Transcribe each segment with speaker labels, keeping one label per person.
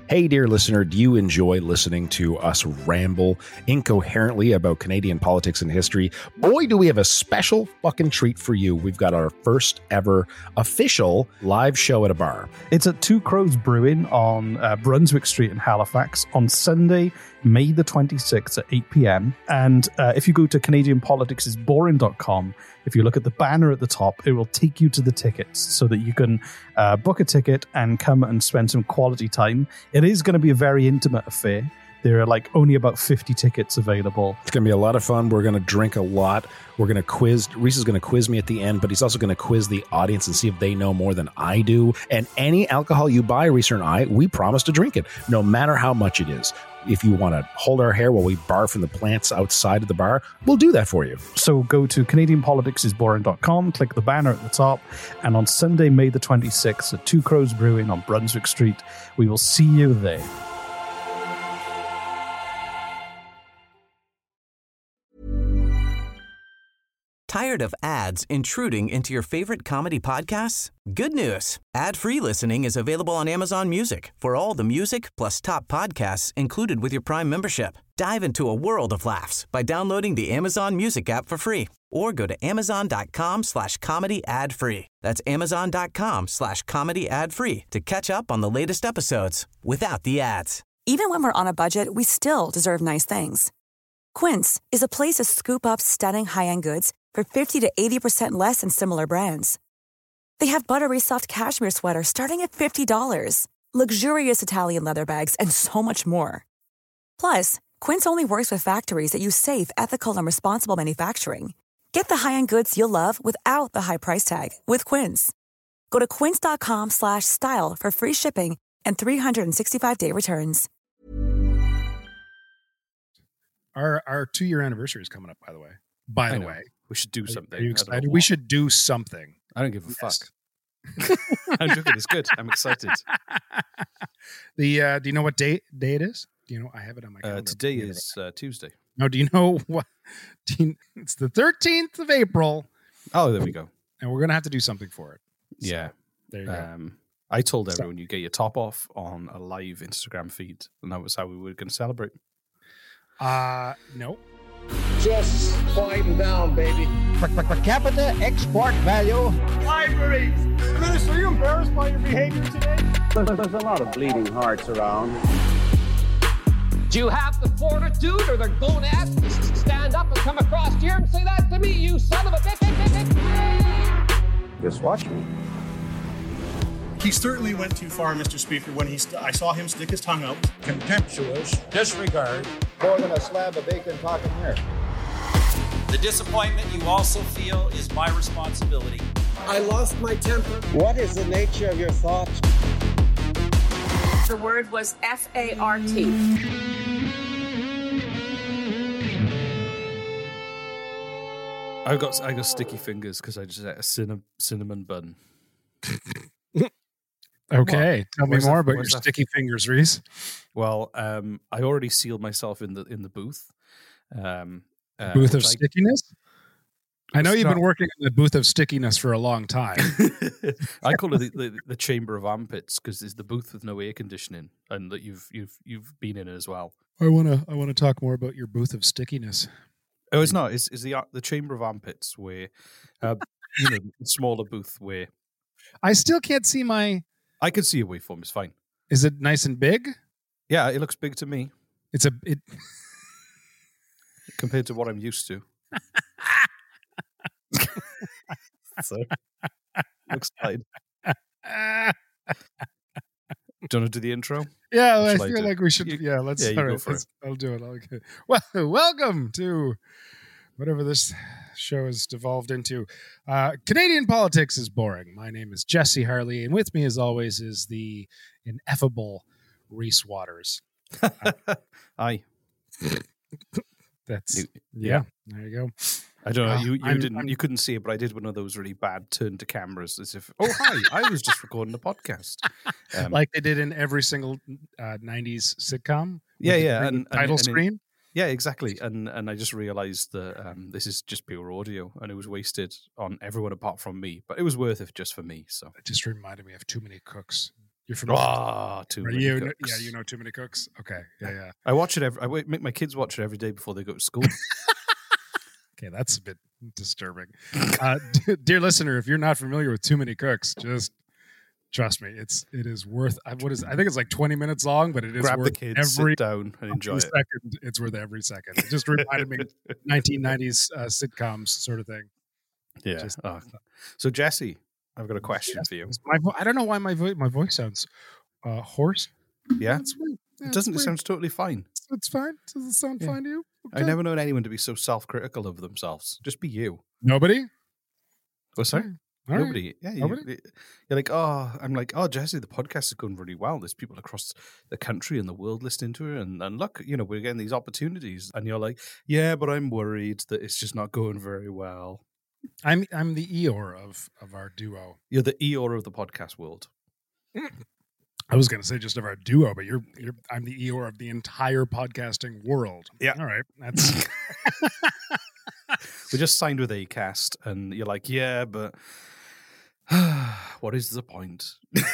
Speaker 1: Hey, dear listener, do you enjoy listening to us ramble incoherently about Canadian politics and history? Boy, do we have a special fucking treat for you. We've got our first ever official live show at a bar.
Speaker 2: It's at Two Crows Brewing on Brunswick Street in Halifax on Sunday, May the 26th at 8 p.m. And if you go to CanadianPoliticsIsBoring.com, if you look at the banner at the top, it will take you to the tickets so that you can book a ticket and come and spend some quality time. It is going to be a very intimate affair. There are only about 50 tickets available.
Speaker 1: It's going to be a lot of fun. We're going to drink a lot. We're going to quiz. Reese is going to quiz me at the end, but he's also going to quiz the audience and see if they know more than I do. And any alcohol you buy, Reese and I, we promise to drink it, no matter how much it is. If you want to hold our hair while we barf from the plants outside of the bar, we'll do that for you.
Speaker 2: So go to CanadianPoliticsIsBoring.com, click the banner at the top, and on Sunday, May the 26th at Two Crows Brewing on Brunswick Street, we will see you there.
Speaker 3: Tired of ads intruding into your favorite comedy podcasts? Good news. Ad-free listening is available on Amazon Music for all the music plus top podcasts included with your Prime membership. Dive into a world of laughs by downloading the Amazon Music app for free or go to amazon.com/comedy ad-free. That's amazon.com/comedy ad-free to catch up on the latest episodes without the ads.
Speaker 4: Even when we're on a budget, we still deserve nice things. Quince is a place to scoop up stunning high-end goods for 50 to 80% less than similar brands. They have buttery soft cashmere sweaters starting at $50, luxurious Italian leather bags, and so much more. Plus, Quince only works with factories that use safe, ethical, and responsible manufacturing. Get the high-end goods you'll love without the high price tag with Quince. Go to quince.com/style for free shipping and 365-day returns.
Speaker 5: Our 2-year anniversary is coming up, by the way. By the way.
Speaker 6: We should do something.
Speaker 5: Are you excited? We should do something.
Speaker 6: I don't give a fuck. I'm joking. It's good. I'm excited.
Speaker 5: Do you know what day it is? Do you know? I have it on my calendar.
Speaker 6: Today is Tuesday.
Speaker 5: No, do you know what? It's the 13th of April.
Speaker 6: Oh, there we go.
Speaker 5: And we're going to have to do something for it. So,
Speaker 6: yeah.
Speaker 5: There you go.
Speaker 6: I told everyone you get your top off on a live Instagram feed, and that was how we were going to celebrate.
Speaker 5: No.
Speaker 7: Just quieten down, baby.
Speaker 8: Per capita export value.
Speaker 7: Libraries! Minister, are you embarrassed by your behavior today?
Speaker 9: There's a lot of bleeding hearts around.
Speaker 10: Do you have the fortitude or the gonads to stand up and come across here and say that to me, you son of a bitch?
Speaker 9: Just watch me.
Speaker 11: He certainly went too far, Mr. Speaker, when I saw him stick his tongue out.
Speaker 8: Contemptuous disregard.
Speaker 9: More than a slab of bacon talking here.
Speaker 12: The disappointment you also feel is my responsibility.
Speaker 7: I lost my temper.
Speaker 9: What is the nature of your thoughts?
Speaker 13: The word was F-A-R-T.
Speaker 6: I got sticky fingers because I just ate a cinnamon bun.
Speaker 5: Okay, tell me more about your sticky fingers, Reese.
Speaker 6: Well, I already sealed myself in the booth.
Speaker 5: Booth of stickiness? I know you've been working in the booth of stickiness for a long time.
Speaker 6: I call it the chamber of armpits because it's the booth with no air conditioning, and that you've been in it as well.
Speaker 5: I wanna talk more about your booth of stickiness.
Speaker 6: Oh, it's not. It's the chamber of armpits where, the smaller booth where.
Speaker 5: I still can't see my.
Speaker 6: I can see a waveform. It's fine.
Speaker 5: Is it nice and big?
Speaker 6: Yeah, it looks big to me.
Speaker 5: It
Speaker 6: compared to what I'm used to. So, looks fine. Do you want to do the intro?
Speaker 5: Yeah, I feel like we should. Let's.
Speaker 6: Yeah, go for it.
Speaker 5: I'll do it. Okay. Well, welcome to whatever this show has devolved into. Canadian politics is boring. My name is Jesse Harley, and with me, as always, is the ineffable Reese Waters.
Speaker 6: Aye.
Speaker 5: That's yeah. There you go.
Speaker 6: I don't know. You couldn't see it, but I did one of those really bad turn to cameras, as if, oh hi, I was just recording a podcast,
Speaker 5: like they did in every single '90s sitcom.
Speaker 6: Yeah,
Speaker 5: and title screen.
Speaker 6: Yeah, exactly. And I just realized that this is just pure audio, and it was wasted on everyone apart from me. But it was worth it just for me. So
Speaker 5: it just reminded me of Too Many Cooks. You're familiar?
Speaker 6: Too many cooks.
Speaker 5: Yeah, you know Too Many Cooks. Okay, yeah.
Speaker 6: I watch it. I make my kids watch it every day before they go to school.
Speaker 5: Okay, that's a bit disturbing. Dear listener, if you're not familiar with Too Many Cooks, just trust me, it is worth. I think it's like 20 minutes long, but it is
Speaker 6: Grab
Speaker 5: worth
Speaker 6: the kids, sit down, and enjoy it.
Speaker 5: Second, it's worth every second. It just reminded me of 1990s sitcoms sort of thing.
Speaker 6: Yeah. So Jesse, I've got a question for you.
Speaker 5: I don't know why my voice sounds hoarse.
Speaker 6: Yeah,
Speaker 5: That's weird. Yeah,
Speaker 6: it doesn't. It
Speaker 5: weird.
Speaker 6: sounds totally fine.
Speaker 5: It's fine. Does it sound fine to you? Okay.
Speaker 6: I never known anyone to be so self-critical of themselves. Just be you.
Speaker 5: Nobody?
Speaker 6: Oh, sorry.
Speaker 5: All right.
Speaker 6: Nobody. Yeah. You're like, I'm like, Jesse, the podcast is going really well. There's people across the country and the world listening to it. And look, we're getting these opportunities. And you're like, yeah, but I'm worried that it's just not going very well.
Speaker 5: I'm the Eeyore of our duo.
Speaker 6: You're the Eeyore of the podcast world.
Speaker 5: I was going to say just of our duo, but I'm the Eeyore of the entire podcasting world.
Speaker 6: Yeah.
Speaker 5: All right. That's
Speaker 6: We just signed with Acast, and you're like, yeah, but what is the point?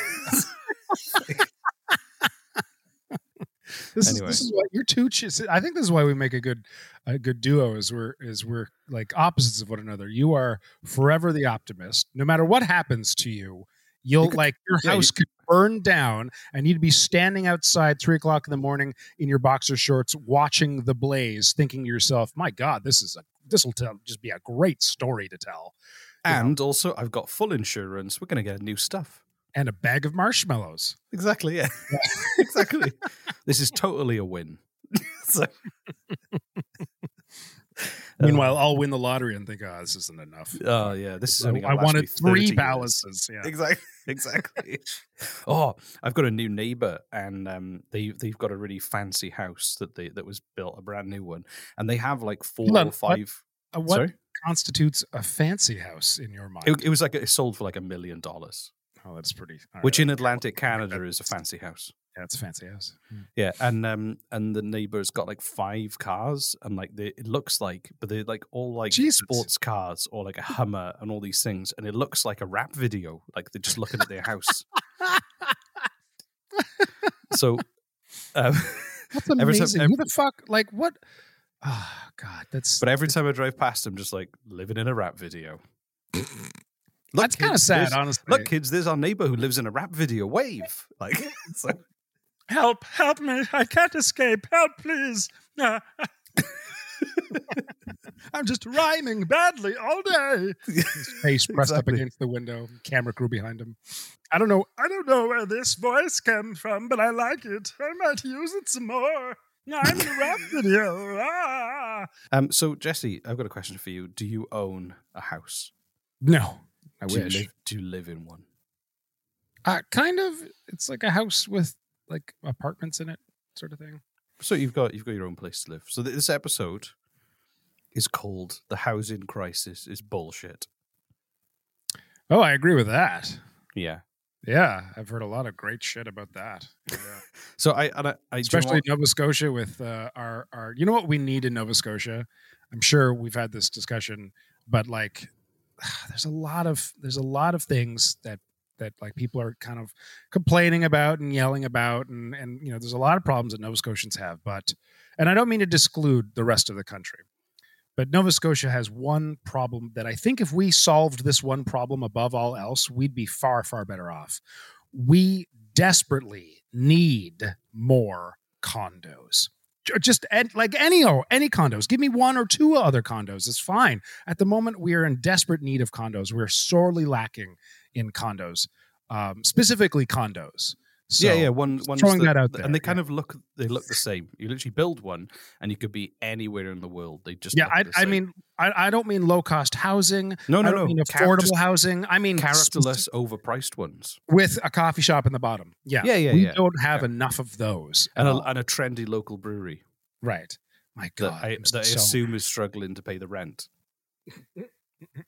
Speaker 5: This is why you're too. I think this is why we make a good duo. Is we're like opposites of one another. You are forever the optimist. No matter what happens to you, your house could burn down, and you'd be standing outside 3:00 in the morning in your boxer shorts, watching the blaze, thinking to yourself, "My God, this will just be a great story to tell."
Speaker 6: And also, I've got full insurance. We're going to get new stuff.
Speaker 5: And a bag of marshmallows.
Speaker 6: Exactly, yeah. Exactly. This is totally a win.
Speaker 5: Meanwhile, I'll win the lottery and think, this isn't enough.
Speaker 6: Oh, yeah. This is only
Speaker 5: I wanted 3 balances. Yeah.
Speaker 6: Exactly. I've got a new neighbor, and they've got a really fancy house that was built, a brand new one. And they have like 4 or 5.
Speaker 5: What constitutes a fancy house in your mind?
Speaker 6: It was like it sold for like $1 million.
Speaker 5: Oh, that's pretty.
Speaker 6: Which in Atlantic Canada is a fancy house.
Speaker 5: Yeah, it's a fancy house.
Speaker 6: Yeah, and the neighbor's got like 5 cars, and like it looks like, but they're like all like sports cars or like a Hummer and all these things, and it looks like a rap video. Like they're just looking at their house. So,
Speaker 5: that's amazing. Who the fuck? Like what? Oh God, that's.
Speaker 6: But every time I drive past them, just like living in a rap video.
Speaker 5: Look, that's kind of sad, honestly.
Speaker 6: Look, kids, there's our neighbor who lives in a rap video. Wave. Like,
Speaker 5: help me. I can't escape. Help, please. I'm just rhyming badly all day. His face pressed up against the window. Camera crew behind him. I don't know where this voice came from, but I like it. I might use it some more. I'm in a rap video.
Speaker 6: So, Jesse, I've got a question for you. Do you own a house?
Speaker 5: No. I wish.
Speaker 6: Do you live in one?
Speaker 5: Kind of. It's like a house with like apartments in it, sort of thing.
Speaker 6: So you've got your own place to live. So this episode is called "The Housing Crisis is Bullshit."
Speaker 5: Oh, I agree with that.
Speaker 6: Yeah.
Speaker 5: Yeah, I've heard a lot of great shit about that. Yeah.
Speaker 6: So I
Speaker 5: especially Nova Scotia with our. You know what we need in Nova Scotia? I'm sure we've had this discussion, but like. There's a lot of things that like people are kind of complaining about and yelling about, and there's a lot of problems that Nova Scotians have, and I don't mean to disclude the rest of the country, but Nova Scotia has one problem that I think if we solved this one problem above all else, we'd be far, far better off. We desperately need more condos. Just like any condos. Give me 1 or 2 other condos. It's fine. At the moment, we are in desperate need of condos. We're sorely lacking in condos, specifically condos. So
Speaker 6: yeah. One
Speaker 5: throwing that out there,
Speaker 6: and they kind of look the same. You literally build one, and you could be anywhere in the world. They just
Speaker 5: I mean, I don't mean low cost housing.
Speaker 6: No.
Speaker 5: I don't mean affordable housing. I mean
Speaker 6: characterless, overpriced ones
Speaker 5: with a coffee shop in the bottom. Yeah. We don't have enough of those,
Speaker 6: and a trendy local brewery.
Speaker 5: Right. My God,
Speaker 6: that I assume is struggling to pay the rent.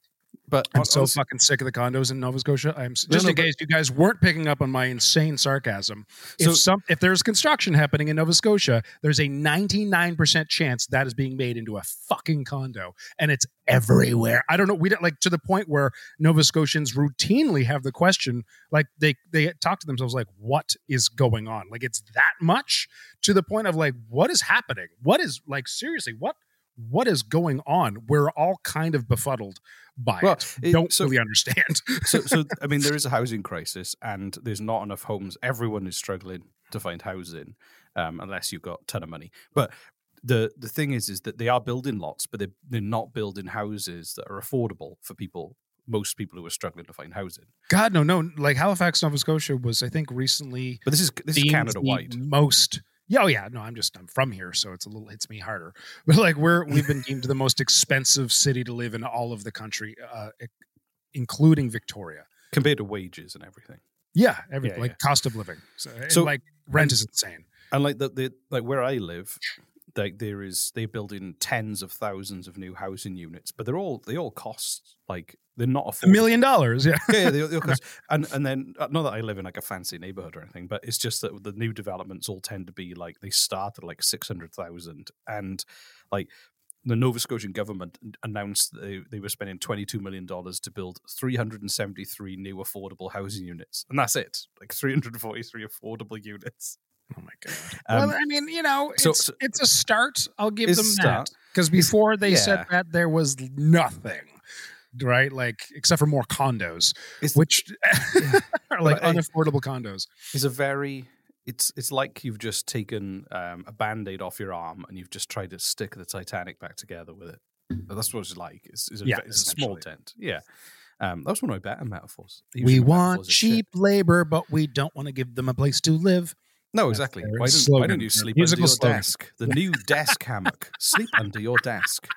Speaker 6: But
Speaker 5: I'm so fucking sick of the condos in Nova Scotia. In case you guys weren't picking up on my insane sarcasm. If there's construction happening in Nova Scotia, there's a 99% chance that is being made into a fucking condo, and it's everywhere. I don't know. We don't like to the point where Nova Scotians routinely have the question, like they talk to themselves like, "What is going on?" Like it's that much to the point of like, "What is happening? What is like seriously what is going on?" We're all kind of befuddled by it. Don't really understand.
Speaker 6: so I mean, there is a housing crisis, and there's not enough homes. Everyone is struggling to find housing, unless you've got a ton of money. But the thing is that they are building lots, but they're not building houses that are affordable for people. Most people who are struggling to find housing.
Speaker 5: God, no. Like Halifax, Nova Scotia was, I think, recently.
Speaker 6: But this is Canada wide.
Speaker 5: Most. Yeah, oh yeah, no, I'm from here, so it's hits me harder. But like we've been deemed the most expensive city to live in all of the country, including Victoria,
Speaker 6: compared to wages and everything.
Speaker 5: Yeah, cost of living. So like rent is insane.
Speaker 6: And like the like where I live, like they're building tens of thousands of new housing units, but they all cost like they're not affordable.
Speaker 5: $1 million, yeah.
Speaker 6: Yeah, they all cost, and then not that I live in like a fancy neighborhood or anything, but it's just that the new developments all tend to be like they start at like 600,000, and like the Nova Scotian government announced that they were spending $22 million to build 373 new affordable housing units, and that's it, like 343 affordable units.
Speaker 5: Oh my god! Well, I mean, it's a start. I'll give them that, because before they said that there was nothing, right? Like except for more condos, which are like unaffordable condos.
Speaker 6: It's like you've just taken a Band-Aid off your arm and you've just tried to stick the Titanic back together with it. But that's what it's like. It's a small dent. Yeah. That was one of my better metaphors.
Speaker 5: We want cheap labor, but we don't want to give them a place to live.
Speaker 6: No, exactly. Why don't you sleep under your desk? The new desk hammock. Sleep under your desk.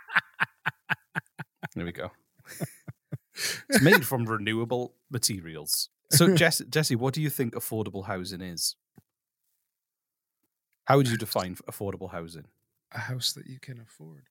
Speaker 6: There we go. It's made from renewable materials. So, Jesse, what do you think affordable housing is? How would you define affordable housing?
Speaker 5: A house that you can afford.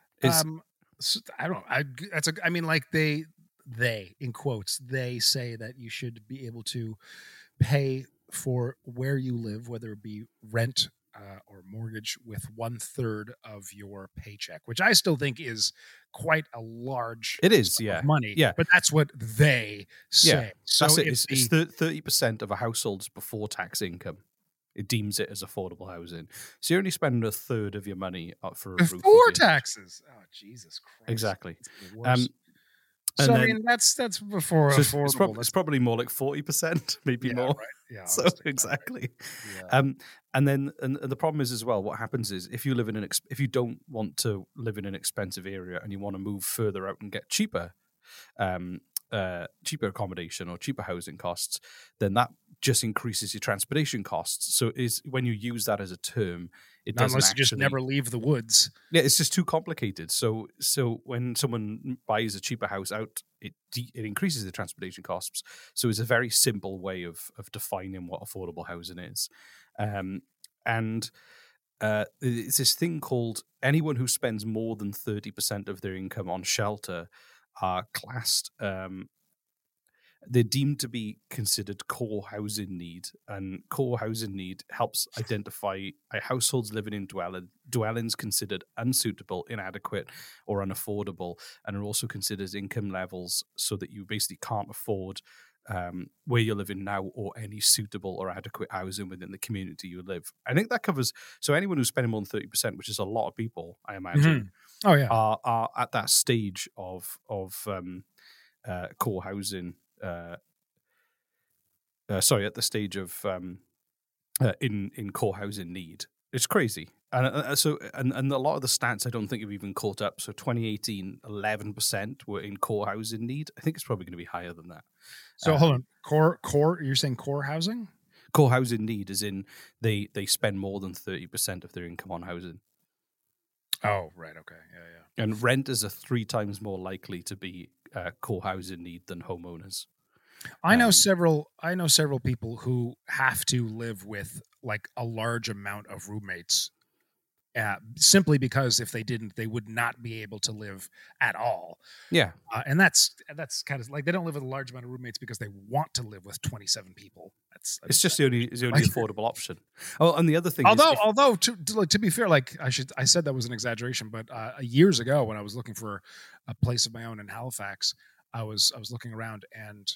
Speaker 5: I don't. I mean, like they in quotes, they say that you should be able to pay for where you live, whether it be rent or mortgage, with 1/3 of your paycheck, which I still think is quite a large.
Speaker 6: It is,
Speaker 5: money.
Speaker 6: Yeah,
Speaker 5: but that's what they say.
Speaker 6: Yeah, so that's it. It's 30% of a household's before tax income. It deems it as affordable housing. So you're only spending 1/3 of your money for a
Speaker 5: before taxes. Oh, Jesus Christ!
Speaker 6: Exactly.
Speaker 5: So I mean, that's before affordable.
Speaker 6: It's probably more like 40%, maybe more. Right. Yeah. So exactly.
Speaker 5: Yeah.
Speaker 6: And then the problem is as well. What happens is if you live in if you don't want to live in an expensive area and you want to move further out and get cheaper accommodation or cheaper housing costs, then that just increases your transportation costs. So when you use that as a term, it doesn't
Speaker 5: unless you just never leave the woods.
Speaker 6: Yeah, it's just too complicated. So when someone buys a cheaper house out, it increases the transportation costs. So it's a very simple way of defining what affordable housing is. And it's this thing called anyone who spends more than 30% of their income on shelter are classed. They're deemed to be considered core housing need, and core housing need helps identify households living in dwellings considered unsuitable, inadequate, or unaffordable, and are also considered income levels so that you basically can't afford where you're living now or any suitable or adequate housing within the community you live. I think that covers, so anyone who's spending more than 30%, which is a lot of people, I imagine, are at that stage of core housing. At the stage of in core housing need. It's crazy. And a lot of the stats I don't think have even caught up. So 2018, 11% were in core housing need. I think it's probably going to be higher than that.
Speaker 5: So hold on, core. You're saying core housing?
Speaker 6: Core housing need is in they spend more than 30% of their income on housing.
Speaker 5: Oh, right. Okay. Yeah.
Speaker 6: And renters are 3 times more likely to be core housing need than homeowners.
Speaker 5: I know several people who have to live with like a large amount of roommates simply because if they didn't, they would not be able to live at all.
Speaker 6: Yeah.
Speaker 5: And that's kind of like they don't live with a large amount of roommates because they want to live with 27 people.
Speaker 6: It's just the only affordable option. Oh, and the other thing,
Speaker 5: although to be fair, like I said that was an exaggeration, but years ago when I was looking for a place of my own in Halifax, I was looking around and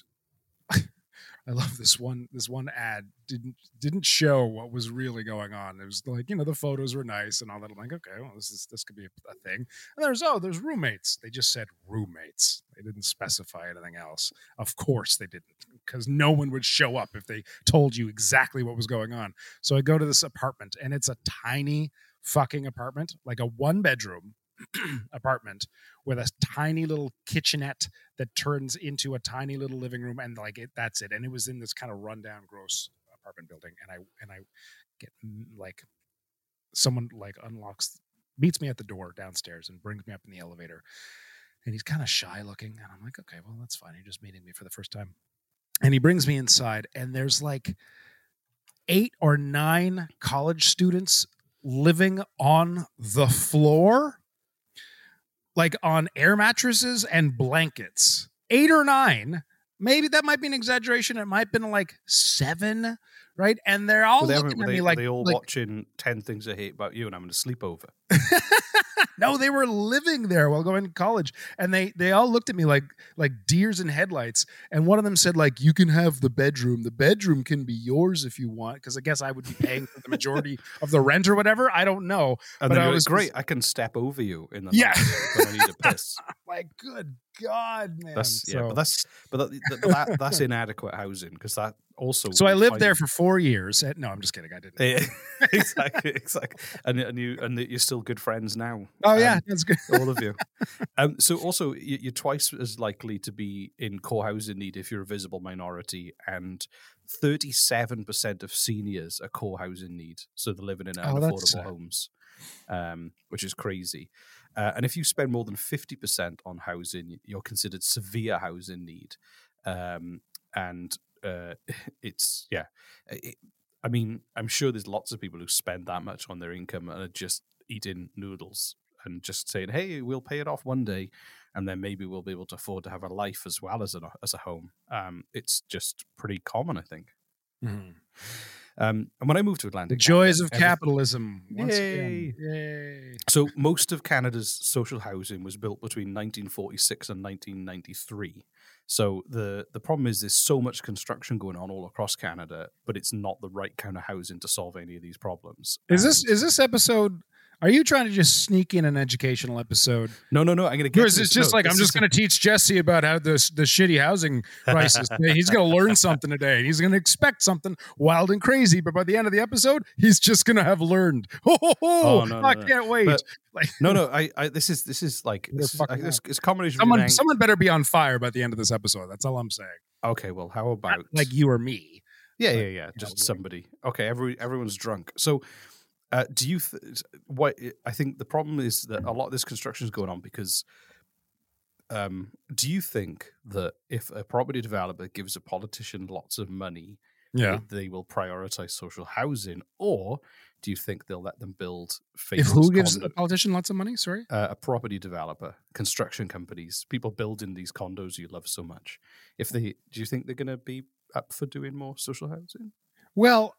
Speaker 5: I love this one ad didn't show what was really going on. It was like, the photos were nice and all that. I'm like, okay, well, this could be a thing. And there's roommates. They just said roommates. They didn't specify anything else. Of course they didn't, because no one would show up if they told you exactly what was going on. So I go to this apartment, and it's a tiny fucking apartment, like a 1-bedroom apartment with a tiny little kitchenette that turns into a tiny little living room, and that's it. And it was in this kind of rundown, gross apartment building, and I get like someone like meets me at the door downstairs and brings me up in the elevator, and he's kind of shy looking, and I'm like, okay, well, that's fine. You're just meeting me for the first time. And he brings me inside, and there's like 8 or 9 college students living on the floor, like on air mattresses and blankets. 8 or 9. Maybe that might be an exaggeration. It might have been like 7, right? And they're all looking at me like...
Speaker 6: Were they all watching 10 Things I Hate About You and having a sleepover?
Speaker 5: No, they were living there while going to college. And they all looked at me like deers in headlights. And one of them said, like, you can have the bedroom. The bedroom can be yours if you want. Because I guess I would be paying for the majority of the rent or whatever. I don't know.
Speaker 6: And
Speaker 5: but
Speaker 6: then great. I can step over you in the night when I need a piss.
Speaker 5: Like, good God, man.
Speaker 6: That's inadequate housing, because that also.
Speaker 5: So I lived there for 4 years. No, I'm just kidding. I didn't.
Speaker 6: Exactly. And you're still good friends now.
Speaker 5: Oh yeah, that's good.
Speaker 6: All of you. So also, you're twice as likely to be in core housing need if you're a visible minority, and 37% of seniors are core housing need, so they're living in unaffordable homes, which is crazy. And if you spend more than 50% on housing, you're considered severe housing need. I mean, I'm sure there's lots of people who spend that much on their income and are just eating noodles and just saying, hey, we'll pay it off one day, and then maybe we'll be able to afford to have a life as well as a home. It's just pretty common, I think.
Speaker 5: Mm-hmm.
Speaker 6: And when I moved to Atlantic,
Speaker 5: the joys of capitalism. Once
Speaker 6: Yay.
Speaker 5: Again. Yay! So
Speaker 6: most of Canada's social housing was built between 1946 and 1993. So the problem is there's so much construction going on all across Canada, but it's not the right kind of housing to solve any of these problems.
Speaker 5: Is this episode? Are you trying to just sneak in an educational episode?
Speaker 6: No. I'm going to get.
Speaker 5: Or is it just I'm just going to teach Jesse about how the shitty housing crisis? He's going to learn something today. He's going to expect something wild and crazy, but by the end of the episode, he's just going to have learned. I can't wait.
Speaker 6: But, this is like it's a combination.
Speaker 5: Someone better be on fire by the end of this episode. That's all I'm saying.
Speaker 6: Okay, well, how about
Speaker 5: not like you or me?
Speaker 6: Yeah. Just somebody. Okay, everyone's drunk. So. Do you? I think the problem is that a lot of this construction is going on because. Do you think that if a property developer gives a politician lots of money, they will prioritize social housing, or do you think they'll let them build?
Speaker 5: If who gives a politician lots of money? Sorry,
Speaker 6: a property developer, construction companies, people building these condos you love so much. Do you think they're going to be up for doing more social housing?
Speaker 5: Well.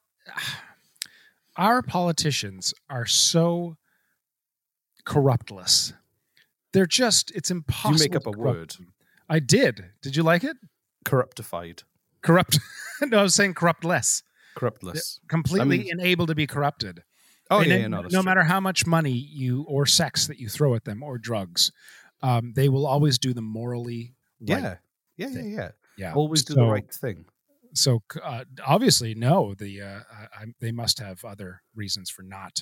Speaker 5: Our politicians are so corruptless. It's impossible.
Speaker 6: You make up a word.
Speaker 5: I did. Did you like it?
Speaker 6: Corruptified.
Speaker 5: Corrupt. No, I was saying corruptless.
Speaker 6: Corruptless.
Speaker 5: Completely unable to be corrupted.
Speaker 6: Oh,
Speaker 5: no matter how much money or sex that you throw at them or drugs, they will always do the morally right thing. Yeah.
Speaker 6: Always do the right thing.
Speaker 5: So obviously, no. They must have other reasons for not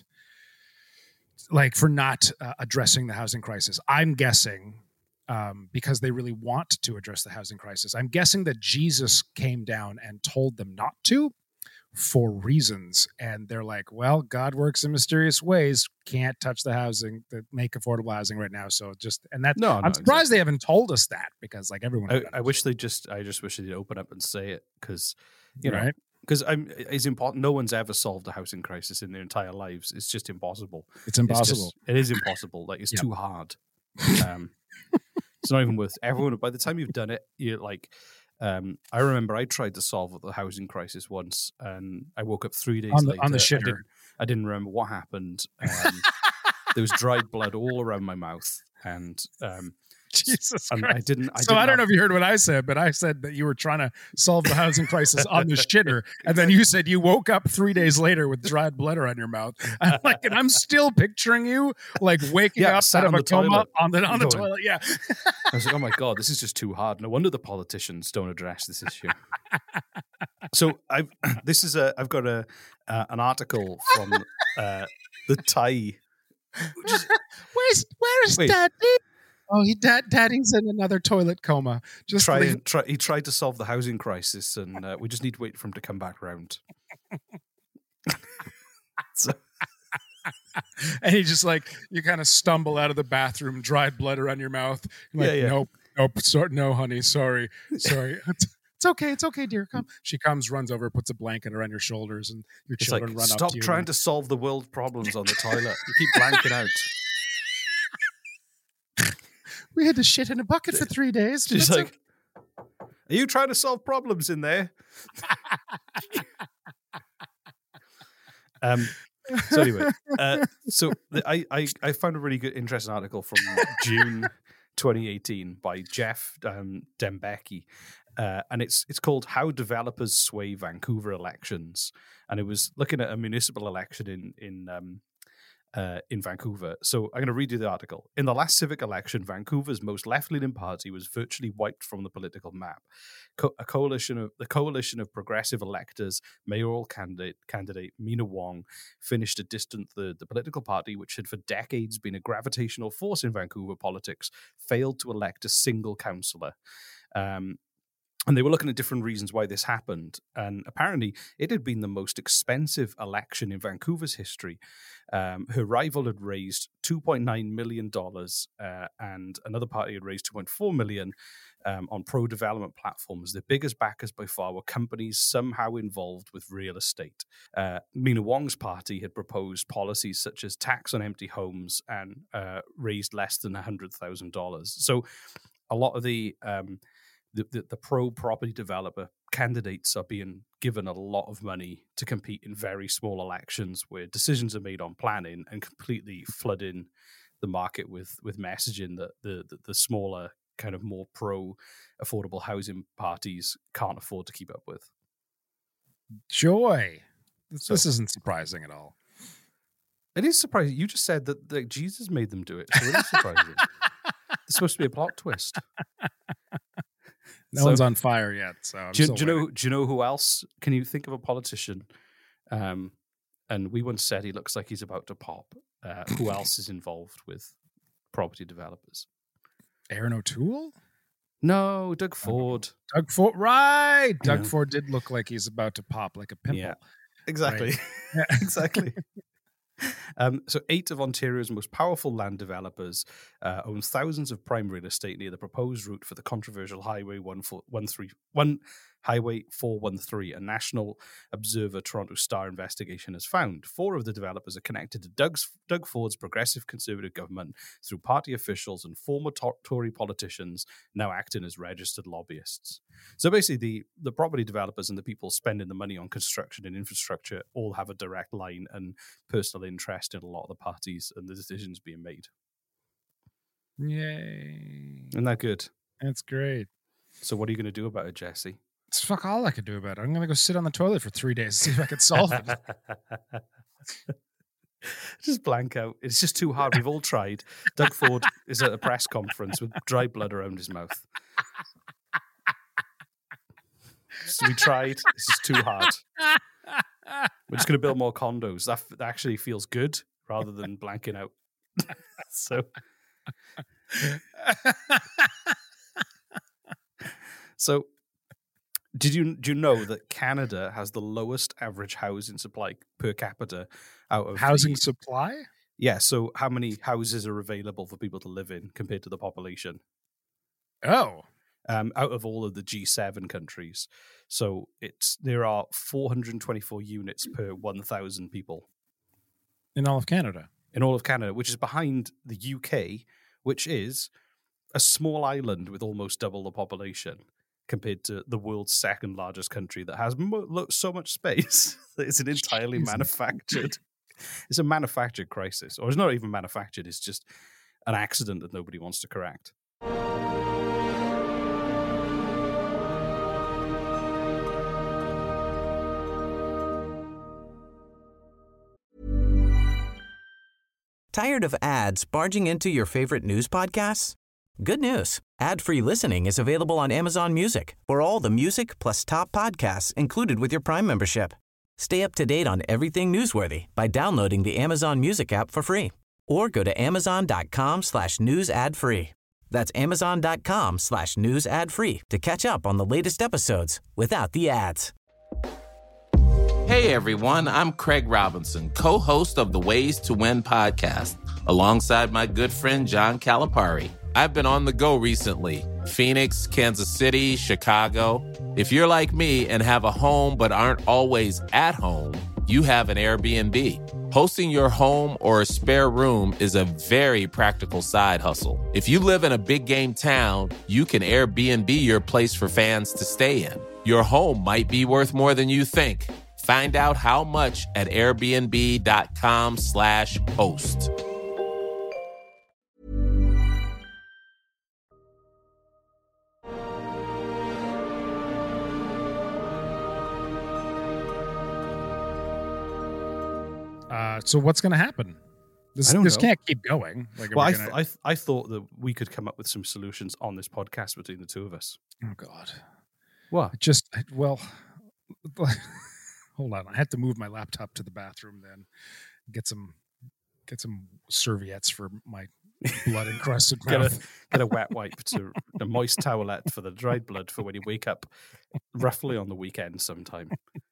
Speaker 5: addressing the housing crisis. I'm guessing because they really want to address the housing crisis. I'm guessing that Jesus came down and told them not to for reasons, and they're like, "Well, God works in mysterious ways. Can't touch the housing that make affordable housing right now." So I'm surprised they haven't told us that, because like everyone,
Speaker 6: I just wish they'd open up and say it, because you know, Because it's important. No one's ever solved a housing crisis in their entire lives. It's just impossible.
Speaker 5: It's impossible.
Speaker 6: It is impossible. Like, it's too hard. It's not even worth everyone. By the time you've done it, you're like, I remember I tried to solve the housing crisis once, and I woke up 3 days later
Speaker 5: on the shitter.
Speaker 6: I didn't remember what happened. There was dried blood all around my mouth, and
Speaker 5: Jesus
Speaker 6: and
Speaker 5: Christ. I don't know if you heard what I said, but I said that you were trying to solve the housing crisis on the shitter, and then you said you woke up 3 days later with dried blood around your mouth. And I'm still picturing you like waking up out of a coma on the toilet. Yeah.
Speaker 6: I was like, oh my God, this is just too hard. No wonder the politicians don't address this issue. So I've got an article from the Thai.
Speaker 5: Where's Daddy? Oh, Daddy's in another toilet coma.
Speaker 6: He tried to solve the housing crisis, and we just need to wait for him to come back round.
Speaker 5: And he just you kind of stumble out of the bathroom, dried blood around your mouth. You're like, nope, no, honey, sorry. It's okay, dear. Come. She comes, runs over, puts a blanket around your shoulders, and your children run up to you.
Speaker 6: Stop trying to solve the world's problems on the toilet. You keep blanking out.
Speaker 5: We had to shit in a bucket for 3 days.
Speaker 6: She's like, are you trying to solve problems in there? So anyway, I found a really good, interesting article from June 2018 by Jeff Dembecki. And it's called "How Developers Sway Vancouver Elections," and it was looking at a municipal election in Vancouver. So I'm going to read you the article. In the last civic election, Vancouver's most left-leaning party was virtually wiped from the political map. The coalition of progressive electors, mayoral candidate Mina Wong, finished a distant third. The political party, which had for decades been a gravitational force in Vancouver politics, failed to elect a single councillor. And they were looking at different reasons why this happened. And apparently, it had been the most expensive election in Vancouver's history. Her rival had raised $2.9 million, and another party had raised $2.4 million on pro-development platforms. Their biggest backers by far were companies somehow involved with real estate. Mina Wong's party had proposed policies such as tax on empty homes and raised less than $100,000. So a lot of the pro-property developer candidates are being given a lot of money to compete in very small elections where decisions are made on planning and completely flooding the market with messaging that the smaller, kind of more pro-affordable housing parties can't afford to keep up with.
Speaker 5: Joy. This isn't surprising at all.
Speaker 6: It is surprising. You just said that Jesus made them do it, so it is surprising. It's supposed to be a plot twist.
Speaker 5: No one's on fire yet. So
Speaker 6: do you know who else? Can you think of a politician? And we once said he looks like he's about to pop. Who else is involved with property developers?
Speaker 5: Aaron O'Toole?
Speaker 6: No, Doug Ford.
Speaker 5: Doug Ford, right? Doug Ford did look like he's about to pop like a pimple.
Speaker 6: Yeah, exactly.
Speaker 5: Right?
Speaker 6: Yeah, exactly. So 8 of Ontario's most powerful land developers own thousands of prime real estate near the proposed route for the controversial Highway 413, a National Observer Toronto Star investigation has found. 4 of the developers are connected to Doug Ford's progressive conservative government through party officials and former Tory politicians now acting as registered lobbyists. So basically, the property developers and the people spending the money on construction and infrastructure all have a direct line and personal interest in a lot of the parties and the decisions being made.
Speaker 5: Yay.
Speaker 6: Isn't that good?
Speaker 5: That's great.
Speaker 6: So what are you going to do about it, Jesse?
Speaker 5: It's fuck all I could do about it. I'm going to go sit on the toilet for 3 days and see if I can solve it.
Speaker 6: Just blank out. It's just too hard. We've all tried. Doug Ford is at a press conference with dry blood around his mouth. So we tried. This is too hard. We're just going to build more condos. That actually feels good rather than blanking out. So do you know that Canada has the lowest average housing supply per capita out of
Speaker 5: housing supply?
Speaker 6: Yeah. So how many houses are available for people to live in compared to the population?
Speaker 5: Oh,
Speaker 6: out of all of the G7 countries. So there are 424 units per 1,000 people.
Speaker 5: In all of Canada.
Speaker 6: In all of Canada, which is behind the UK, which is a small island with almost double the population compared to the world's second largest country that has so much space that it's an entirely manufactured. It's a manufactured crisis, or it's not even manufactured. It's just an accident that nobody wants to correct.
Speaker 3: Tired of ads barging into your favorite news podcasts? Good news. Ad-free listening is available on Amazon Music for all the music plus top podcasts included with your Prime membership. Stay up to date on everything newsworthy by downloading the Amazon Music app for free or go to amazon.com/news ad free. That's amazon.com/news ad free to catch up on the latest episodes without the ads.
Speaker 14: Hey everyone, I'm Craig Robinson, co-host of the Ways to Win podcast, alongside my good friend John Calipari. I've been on the go recently. Phoenix, Kansas City, Chicago. If you're like me and have a home but aren't always at home, you have an Airbnb. Hosting your home or a spare room is a very practical side hustle. If you live in a big game town, you can Airbnb your place for fans to stay in. Your home might be worth more than you think. Find out how much at airbnb.com/host.
Speaker 5: So what's going to happen? This can't keep going.
Speaker 6: I thought that we could come up with some solutions on this podcast between the two of us.
Speaker 5: Oh God,
Speaker 6: what?
Speaker 5: Hold on. I have to move my laptop to the bathroom. Then get some serviettes for my blood encrusted mouth.
Speaker 6: Get a wet wipe to a moist towelette for the dried blood for when you wake up, roughly on the weekend sometime.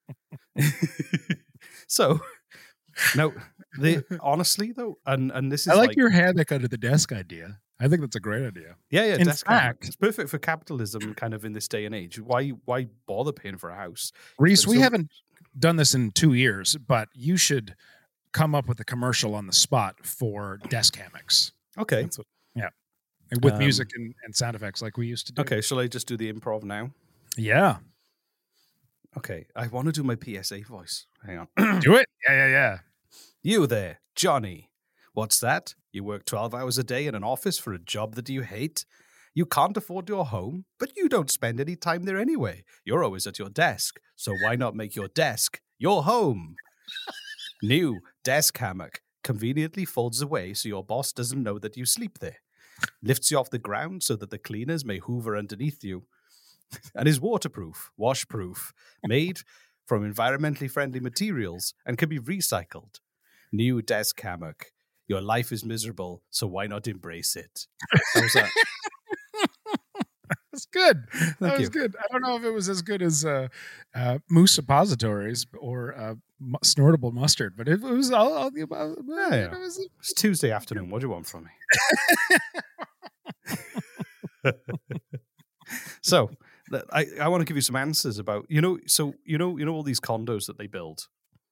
Speaker 6: So. No, honestly though, and this is
Speaker 5: I like your hammock under the desk idea. I think that's a great idea.
Speaker 6: Yeah.
Speaker 5: In
Speaker 6: desk
Speaker 5: fact,
Speaker 6: hammock. It's perfect for capitalism, kind of in this day and age. Why bother paying for a house?
Speaker 5: Reese, we haven't done this in 2 years, but you should come up with a commercial on the spot for desk hammocks.
Speaker 6: Okay,
Speaker 5: with music and sound effects like we used to do.
Speaker 6: Okay, shall I just do the improv now?
Speaker 5: Yeah.
Speaker 6: Okay, I want to do my PSA voice. Hang on.
Speaker 5: Do it. Yeah.
Speaker 6: You there, Johnny. What's that? You work 12 hours a day in an office for a job that you hate? You can't afford your home, but you don't spend any time there anyway. You're always at your desk, so why not make your desk your home? New desk hammock conveniently folds away so your boss doesn't know that you sleep there. Lifts you off the ground so that the cleaners may hoover underneath you. And is waterproof, washproof, made from environmentally friendly materials and can be recycled. New desk hammock. Your life is miserable, so why not embrace it? How was that?
Speaker 5: That's good.
Speaker 6: Thank you.
Speaker 5: Good. I don't know if it was as good as Moose Suppositories or Snortable Mustard, but it was all the above.
Speaker 6: Yeah. It's Tuesday afternoon. What do you want from me? So, I want to give you some answers about all these condos that they build.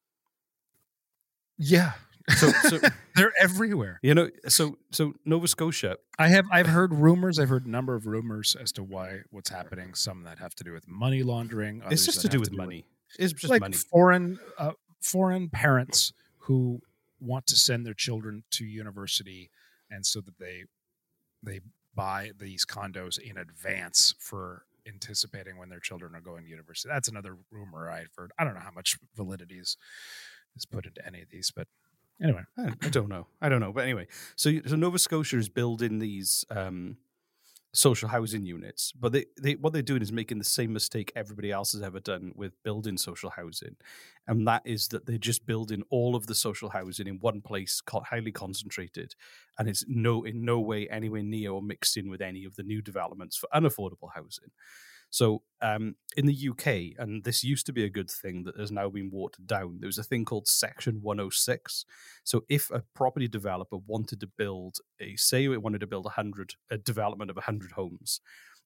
Speaker 5: Yeah. So they're everywhere.
Speaker 6: So Nova Scotia.
Speaker 5: I've heard rumors. I've heard a number of rumors as to what's happening. Some that have to do with money laundering.
Speaker 6: It's just to do with money. It's just
Speaker 5: like
Speaker 6: money.
Speaker 5: Foreign parents who want to send their children to university, and so that they buy these condos in advance for anticipating when their children are going to university. That's another rumor I've heard. I don't know how much validity is put into any of these, but anyway.
Speaker 6: I don't know. But anyway, so Nova Scotia is building these social housing units, but they what they're doing is making the same mistake everybody else has ever done with building social housing, and that is that they're just building all of the social housing in one place, highly concentrated, and it's in no way anywhere near or mixed in with any of the new developments for unaffordable housing. So in the UK, and this used to be a good thing that has now been watered down, there was a thing called Section 106. So if a property developer wanted to build a development of 100 homes,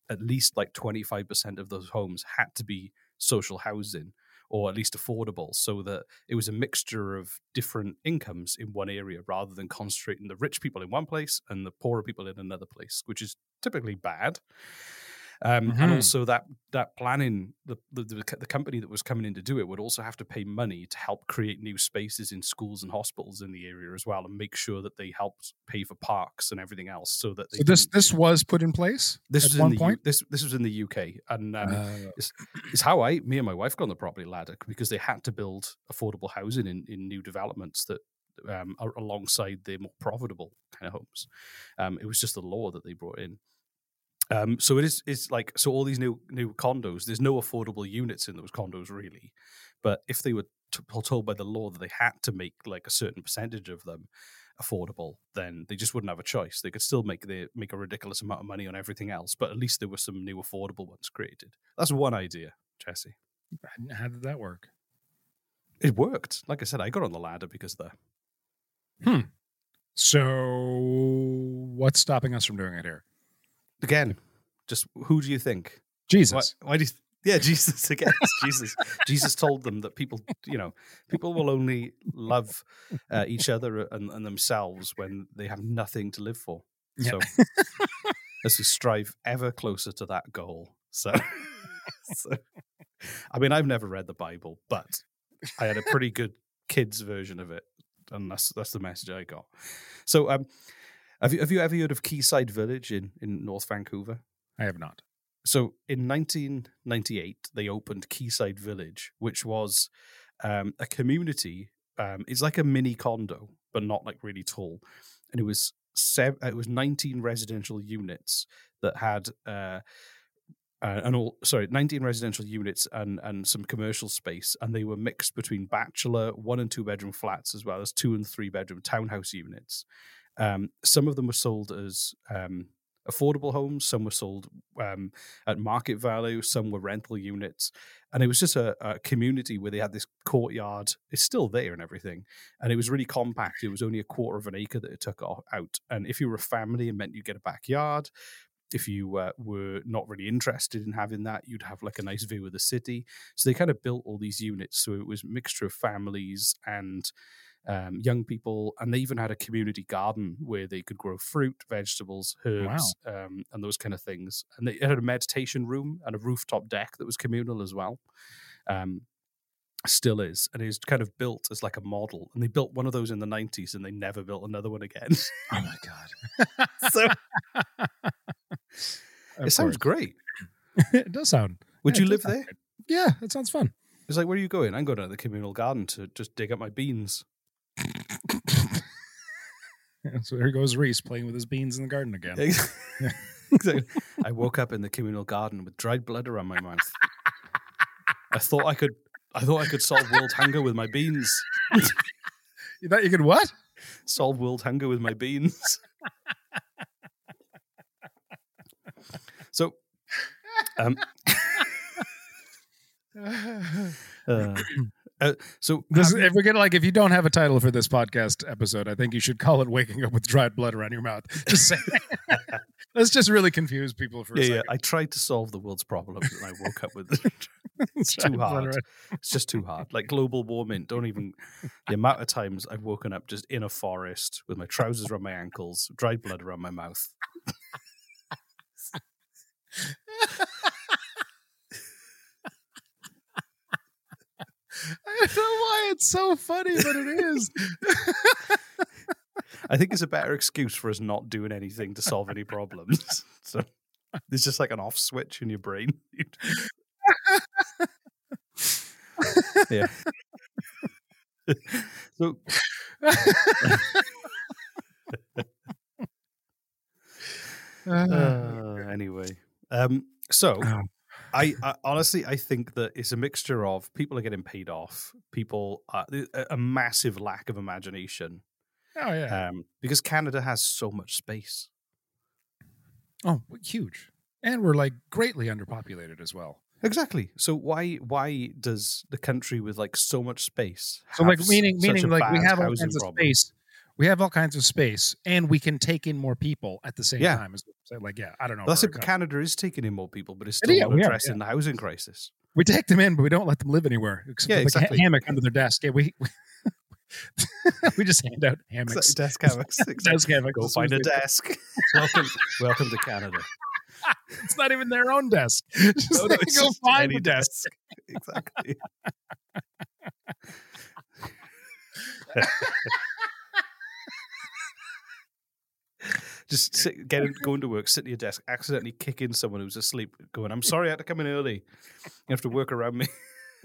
Speaker 6: at least like 25% of those homes had to be social housing, or at least affordable, so that it was a mixture of different incomes in one area rather than concentrating the rich people in one place and the poorer people in another place, which is typically bad. And also that planning, the company that was coming in to do it would also have to pay money to help create new spaces in schools and hospitals in the area as well, and make sure that they helped pay for parks and everything else, so that they
Speaker 5: this was put in place.
Speaker 6: This
Speaker 5: at
Speaker 6: was
Speaker 5: one
Speaker 6: in the
Speaker 5: point.
Speaker 6: This was in the UK, and it's how me and my wife got on the property ladder, because they had to build affordable housing in new developments that are alongside the more profitable kind of homes. It was just the law that they brought in. So it's like, so all these new condos, there's no affordable units in those condos really, but if they were told by the law that they had to make like a certain percentage of them affordable, then they just wouldn't have a choice. They could still make a ridiculous amount of money on everything else, but at least there were some new affordable ones created. That's one idea, Jesse.
Speaker 5: How did that work?
Speaker 6: It worked. Like I said, I got on the ladder because of that.
Speaker 5: So what's stopping us from doing it here?
Speaker 6: Again, just who do you think?
Speaker 5: Jesus.
Speaker 6: Why do you? Yeah, Jesus again. Jesus told them that people will only love each other and themselves when they have nothing to live for. So as we strive ever closer to that goal. So, I mean, I've never read the Bible, but I had a pretty good kids version of it, and that's the message I got. So, have you ever heard of Quayside Village in North Vancouver?
Speaker 5: I have not.
Speaker 6: So in 1998, they opened Quayside Village, which was a community. It's like a mini condo, but not like really tall. And it was 19 residential units that had 19 residential units and some commercial space, and they were mixed between bachelor 1 and 2 bedroom flats, as well as 2 and 3 bedroom townhouse units. Some of them were sold as affordable homes, some were sold at market value, some were rental units, and it was just a community where they had this courtyard. It's still there and everything, and it was really compact. It was only 1/4 of an acre that it took out, and if you were a family, it meant you get a backyard. If you were not really interested in having that, you'd have like a nice view of the city. So they kind of built all these units, so it was a mixture of families and young people, and they even had a community garden where they could grow fruit, vegetables, herbs, and those kind of things. And they had a meditation room and a rooftop deck that was communal as well. Still is, and it was kind of built as like a model. And they built one of those in the 90s, and they never built another one again.
Speaker 5: Oh my god!
Speaker 6: So it sounds great.
Speaker 5: It does sound.
Speaker 6: Would you live there?
Speaker 5: Good. Yeah, it sounds fun.
Speaker 6: It's like, where are you going? I'm going to the communal garden to just dig up my beans.
Speaker 5: So there goes Reese playing with his beans in the garden again.
Speaker 6: Exactly. I woke up in the communal garden with dried blood around my mouth. I thought I could solve world hunger with my beans.
Speaker 5: You thought you could what?
Speaker 6: Solve world hunger with my beans. So,
Speaker 5: if you don't have a title for this podcast episode, I think you should call it "Waking Up with Dried Blood Around Your Mouth." Just saying. Let's just really confuse people for a second.
Speaker 6: Yeah, I tried to solve the world's problems, and I woke up with it. It's too hard. It's just too hard. Like global warming. The amount of times I've woken up just in a forest with my trousers around my ankles, dried blood around my mouth.
Speaker 5: I don't know why it's so funny, but it is.
Speaker 6: I think it's a better excuse for us not doing anything to solve any problems. So there's just like an off switch in your brain. Yeah. So anyway, I honestly, I think that it's a mixture of people are getting paid off, a massive lack of imagination.
Speaker 5: Oh yeah,
Speaker 6: because Canada has so much space.
Speaker 5: Oh, huge, and we're like greatly underpopulated as well.
Speaker 6: Exactly. So why does the country with like so much space?
Speaker 5: So like meaning like we have all kinds of space. We have all kinds of space, and we can take in more people at the same
Speaker 6: Yeah.
Speaker 5: time. Like, yeah, I don't know.
Speaker 6: That's
Speaker 5: where
Speaker 6: it.
Speaker 5: it comes-
Speaker 6: Canada is taking in more people, but it's still not
Speaker 5: we are,
Speaker 6: addressing the housing crisis.
Speaker 5: We take them in, but we don't let them live anywhere. Except
Speaker 6: Yeah,
Speaker 5: for, like,
Speaker 6: exactly.
Speaker 5: a hammock under their desk. Yeah, we we just hand out hammocks.
Speaker 6: Desk hammocks.
Speaker 5: Desk hammocks.
Speaker 6: Go find a desk. Welcome to Canada.
Speaker 5: It's not even their own desk. Just
Speaker 6: No,
Speaker 5: they
Speaker 6: it's
Speaker 5: go
Speaker 6: just
Speaker 5: find
Speaker 6: any
Speaker 5: the desk.
Speaker 6: Exactly. Just going to work, sit at your desk, accidentally kick in someone who's asleep, going, "I'm sorry, I had to come in early. You have to work around me."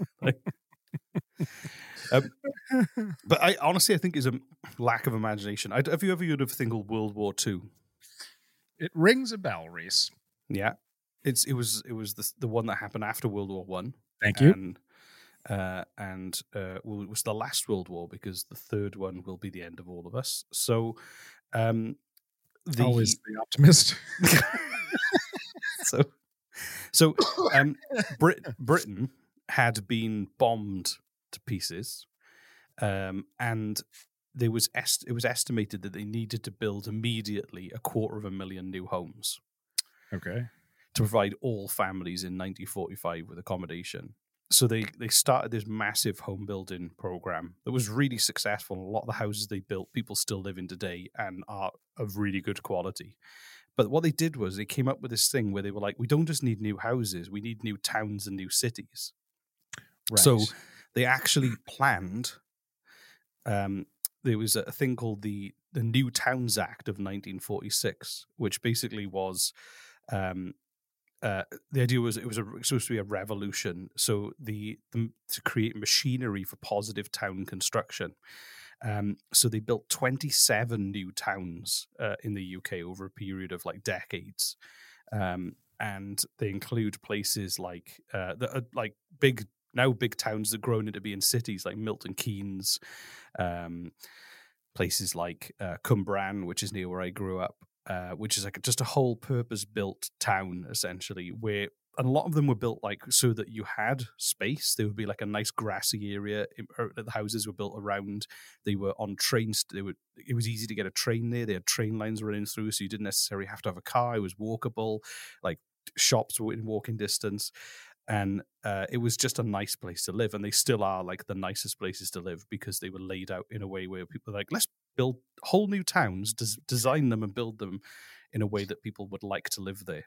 Speaker 6: But I honestly, I think is a lack of imagination. Have you ever heard of a thing called World War II?
Speaker 5: It rings a bell, Reese.
Speaker 6: Yeah, it was the one that happened after World War One.
Speaker 5: Thank you.
Speaker 6: And it was the last World War, because the third one will be the end of all of us. So,
Speaker 5: always the optimist.
Speaker 6: so Britain had been bombed to pieces, and it was estimated that they needed to build immediately 250,000 new homes.
Speaker 5: Okay.
Speaker 6: To provide all families in 1945 with accommodation. So they started this massive home building program that was really successful. A lot of the houses they built, people still live in today and are of really good quality. But what they did was they came up with this thing where they were like, we don't just need new houses, we need new towns and new cities.
Speaker 5: Right.
Speaker 6: So they actually planned, there was a thing called the New Towns Act of 1946, which basically was... the idea was it was supposed to be a revolution. So to create machinery for positive town construction. So they built 27 new towns in the UK over a period of like decades, and they include places like big towns that grown into being cities, like Milton Keynes, places like Cwmbran, which is near where I grew up. Which is like just a whole purpose-built town, essentially, where a lot of them were built like so that you had space. There would be like a nice grassy area. The houses were built around. They were on trains. It was easy to get a train there. They had train lines running through, so you didn't necessarily have to have a car. It was walkable. Like shops were in walking distance. And it was just a nice place to live. And they still are like the nicest places to live because they were laid out in a way where people are like, let's build whole new towns, design them and build them in a way that people would like to live there.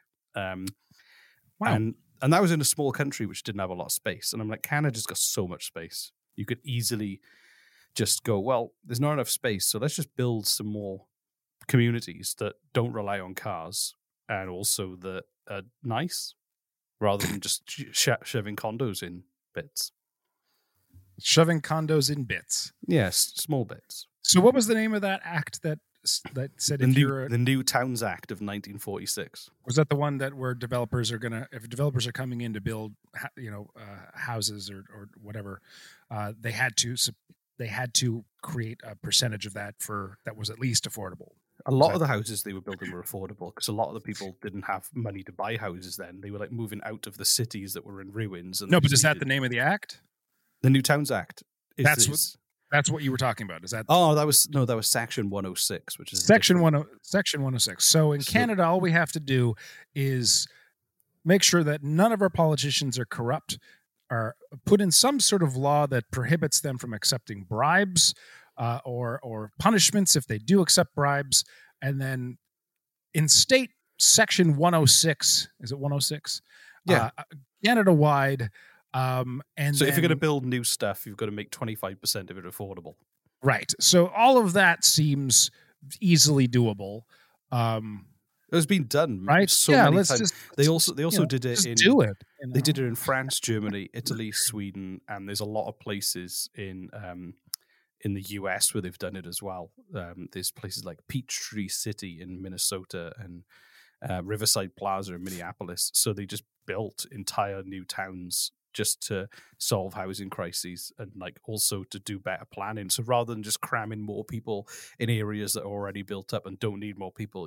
Speaker 5: Wow.
Speaker 6: And that was in a small country which didn't have a lot of space. And I'm like, Canada's got so much space. You could easily just go, well, there's not enough space, so let's just build some more communities that don't rely on cars and also that are nice, rather than just shoving condos in bits.
Speaker 5: Shoving condos in bits.
Speaker 6: Yes, small bits.
Speaker 5: So what was the name of that act that said
Speaker 6: the New Towns Act of 1946?
Speaker 5: Was that the one that where developers are if developers are coming in to build, houses or whatever, they had to create a percentage of that that was at least affordable.
Speaker 6: A lot of the houses they were building were affordable because a lot of the people didn't have money to buy houses then. They were like moving out of the cities that were in ruins. And
Speaker 5: no, but is that the name of the act?
Speaker 6: The New Towns Act.
Speaker 5: That's what you were talking about. Is that?
Speaker 6: Oh, that was Section 106, which is
Speaker 5: Section 106. So in Canada, all we have to do is make sure that none of our politicians are corrupt, are put in some sort of law that prohibits them from accepting bribes or punishments if they do accept bribes, and then in state Section 106, is it 106?
Speaker 6: Yeah,
Speaker 5: Canada-wide. And
Speaker 6: so if you're going to build new stuff, you've got to make 25% of it affordable.
Speaker 5: Right. So all of that seems easily doable.
Speaker 6: It's been done,
Speaker 5: right?
Speaker 6: So many times. They also did it. They did it in France, Germany, Italy, Sweden, and there's a lot of places in the US where they've done it as well. There's places like Peachtree City in Minnesota and Riverside Plaza in Minneapolis. So they just built entire new towns just to solve housing crises and like also to do better planning. So rather than just cramming more people in areas that are already built up and don't need more people, you just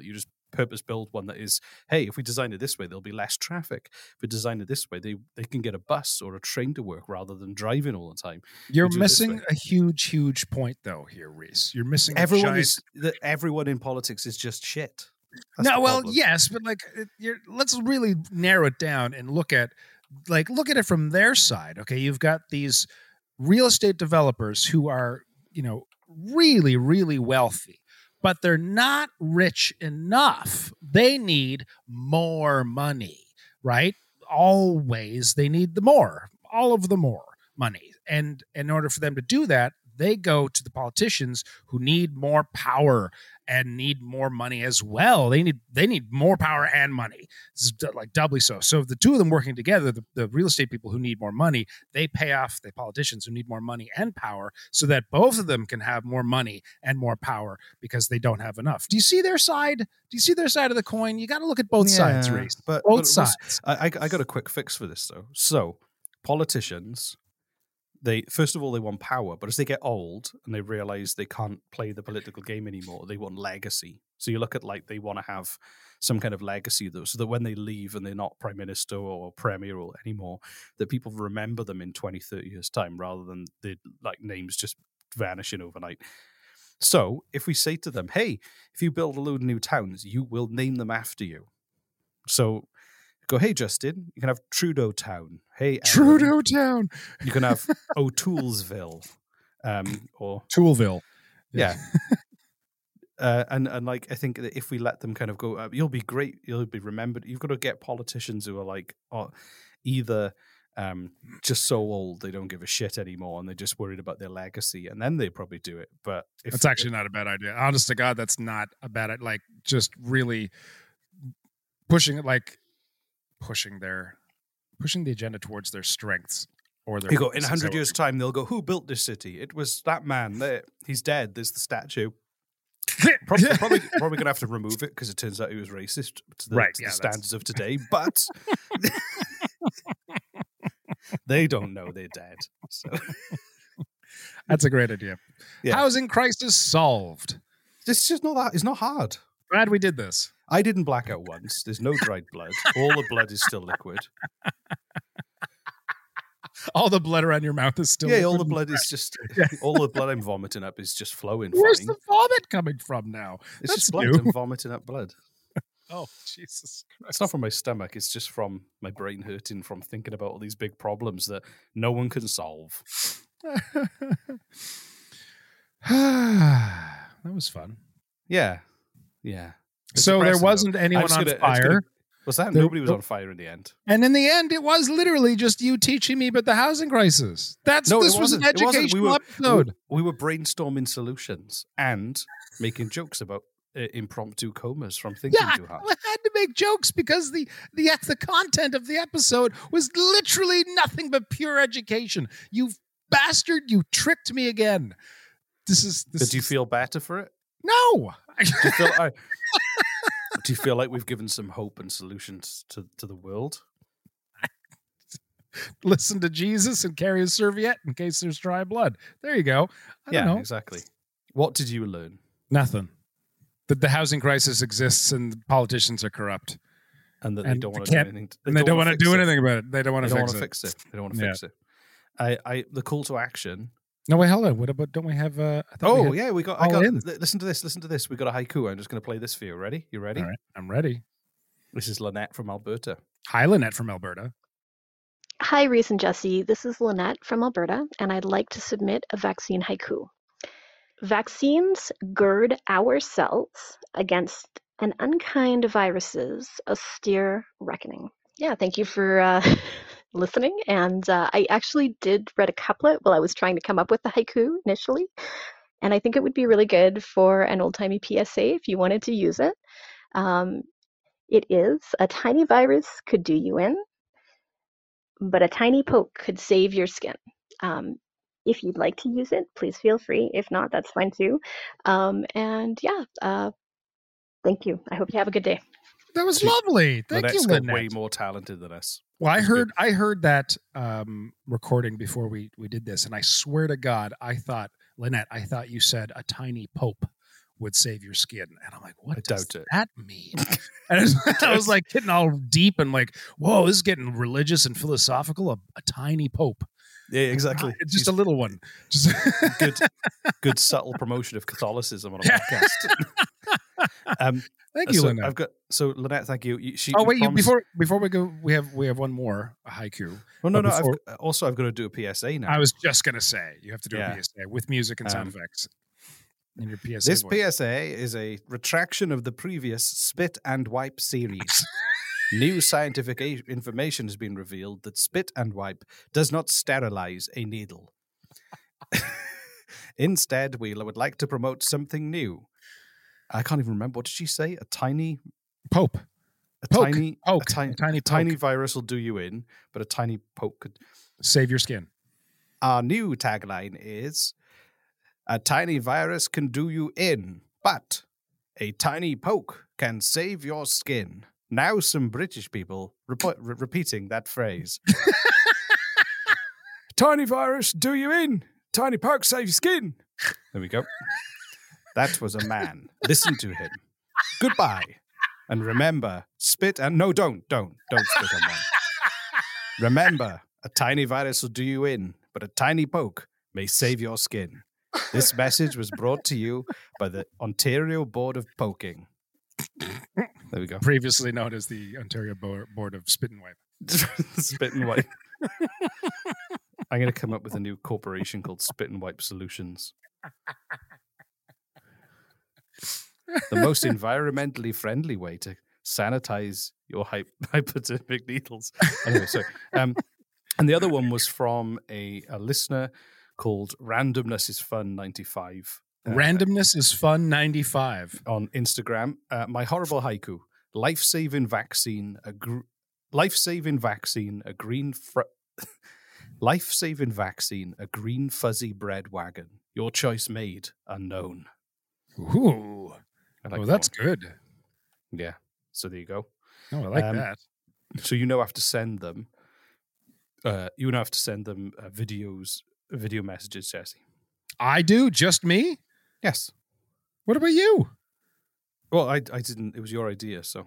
Speaker 6: purpose-built one that is, hey, if we design it this way, there'll be less traffic. If we design it this way, they can get a bus or a train to work rather than driving all the time.
Speaker 5: You're missing a huge point, though, here, Reese. You're missing
Speaker 6: everyone in politics is just shit. That's
Speaker 5: no, well, yes, but like, let's really narrow it down and look at it from their side. Okay, you've got these real estate developers who are, really, really wealthy, but they're not rich enough. They need more money, right? Always, they need all of the more money. And in order for them to do that, they go to the politicians who need more power and need more money as well. They need more power and money. This is like doubly so. So the two of them working together, the real estate people who need more money, they pay off the politicians who need more money and power so that both of them can have more money and more power because they don't have enough. Do you see their side? Do you see their side of the coin? You got to look at both sides, Reese. Both sides.
Speaker 6: I got a quick fix for this, though. So politicians... First of all, they want power, but as they get old and they realize they can't play the political game anymore, they want legacy. So you look at they want to have some kind of legacy, though, so that when they leave and they're not prime minister or premier or anymore, that people remember them in 20, 30 years' time rather than the names just vanishing overnight. So if we say to them, hey, if you build a load of new towns, you will name them after you. So go, hey, Justin, you can have Trudeau Town. Hey, Aaron,
Speaker 5: Trudeau Town.
Speaker 6: You can have O'Toolesville, or
Speaker 5: Toolville.
Speaker 6: Yeah. And I think that if we let them kind of go, you'll be great. You'll be remembered. You've got to get politicians who are either just so old they don't give a shit anymore and they're just worried about their legacy, and then they probably do it. But
Speaker 5: it's actually not a bad idea. Honest to God, that's not a bad idea. Just really pushing it, pushing the agenda towards their strengths or their.
Speaker 6: You go in 100 years' time, they'll go, "Who built this city? It was that man. There, he's dead. There's the statue." probably gonna have to remove it because it turns out he was racist to the standards of today. But they don't know they're dead. So
Speaker 5: that's a great idea. Yeah. Housing crisis solved.
Speaker 6: This is just not that. It's not hard.
Speaker 5: Glad we did this.
Speaker 6: I didn't black out once. There's no dried blood. All the blood is still liquid.
Speaker 5: All the blood around your mouth is still
Speaker 6: liquid. All the blood is just... all the blood I'm vomiting up is just flowing.
Speaker 5: Where's the vomit coming from now?
Speaker 6: It's just blood. I'm vomiting up blood.
Speaker 5: Oh, Jesus Christ.
Speaker 6: It's not from my stomach. It's just from my brain hurting from thinking about all these big problems that no one can solve.
Speaker 5: That was fun.
Speaker 6: Yeah. It's
Speaker 5: so there wasn't anyone on fire.
Speaker 6: Was that? Nobody was on fire in the end.
Speaker 5: And in the end, it was literally just you teaching me about the housing crisis. This was an educational episode.
Speaker 6: We were brainstorming solutions and making jokes about impromptu comas from thinking too hard.
Speaker 5: I had to make jokes because the content of the episode was literally nothing but pure education. You bastard! You tricked me again.
Speaker 6: Did you feel better for it?
Speaker 5: No.
Speaker 6: Do you feel like we've given some hope and solutions to the world?
Speaker 5: Listen to Jesus and carry a serviette in case there's dry blood. There you go. I don't know.
Speaker 6: Exactly. What did you learn?
Speaker 5: Nothing. That the housing crisis exists and politicians are corrupt.
Speaker 6: And that they don't want to do anything.
Speaker 5: They don't want to do anything about it. They don't want to
Speaker 6: fix it. They don't want to fix it. The call to action.
Speaker 5: No, wait, hold on. What about, don't we have...
Speaker 6: we got... Listen to this. We got a haiku. I'm just going to play this for you. Ready? You ready?
Speaker 5: All right, I'm ready.
Speaker 6: This is Lynette from Alberta.
Speaker 5: Hi, Lynette from Alberta.
Speaker 15: Hi, Reese and Jesse. This is Lynette from Alberta, and I'd like to submit a vaccine haiku. Vaccines gird our cells against an unkind virus's austere reckoning. Yeah, thank you for listening. And I actually did read a couplet while I was trying to come up with the haiku initially. And I think it would be really good for an old-timey PSA if you wanted to use it. It is, a tiny virus could do you in, but a tiny poke could save your skin. If you'd like to use it, please feel free. If not, that's fine too. Thank you. I hope you have a good day.
Speaker 5: That was lovely. Thank you, Lynette.
Speaker 6: Way more talented than us.
Speaker 5: Well, I heard that recording before we did this, and I swear to God, I thought, Lynette, you said a tiny pope would save your skin. And I'm like, what
Speaker 6: I
Speaker 5: does
Speaker 6: doubt it.
Speaker 5: that mean? And I was like getting all deep and like, whoa, this is getting religious and philosophical. A tiny pope.
Speaker 6: Yeah, exactly.
Speaker 5: It's just a little one. Just
Speaker 6: good subtle promotion of Catholicism on a podcast.
Speaker 5: Thank you,
Speaker 6: so
Speaker 5: Lynette.
Speaker 6: Lynette, thank you.
Speaker 5: Before we go, we have one more, a haiku.
Speaker 6: Well, no. I've got to do a PSA now.
Speaker 5: I was just going to say, you have to do a PSA with music and sound effects in your PSA.
Speaker 6: This
Speaker 5: voice.
Speaker 6: PSA is a retraction of the previous Spit and Wipe series. New scientific information has been revealed that spit and wipe does not sterilize a needle. Instead, we would like to promote something new. I can't even remember. What did she say? A tiny
Speaker 5: pope.
Speaker 6: Tiny virus will do you in, but a tiny poke could
Speaker 5: save your skin.
Speaker 6: Our new tagline is, a tiny virus can do you in, but a tiny poke can save your skin. Now some British people repeating that phrase. Tiny virus, do you in? Tiny poke, save your skin. There we go. That was a man. Listen to him. Goodbye. And remember, spit and... No, don't spit on one. Remember, a tiny virus will do you in, but a tiny poke may save your skin. This message was brought to you by the Ontario Board of Poking. There we go.
Speaker 5: Previously known as the Ontario Board of Spit and Wipe.
Speaker 6: Spit and Wipe. I'm going to come up with a new corporation called Spit and Wipe Solutions. The most environmentally friendly way to sanitize your hypodermic needles. Anyway, so and the other one was from a listener called Randomness is Fun 95.
Speaker 5: Randomness is Fun 95
Speaker 6: on Instagram. My horrible haiku: life-saving vaccine, a green fuzzy bread wagon. Your choice made, unknown.
Speaker 5: Ooh. That's good.
Speaker 6: Yeah. So there you go.
Speaker 5: Oh, I like that.
Speaker 6: So you have to send them. Video messages, Jesse.
Speaker 5: I do. Just me.
Speaker 6: Yes.
Speaker 5: What about you?
Speaker 6: Well, I didn't. It was your idea, so.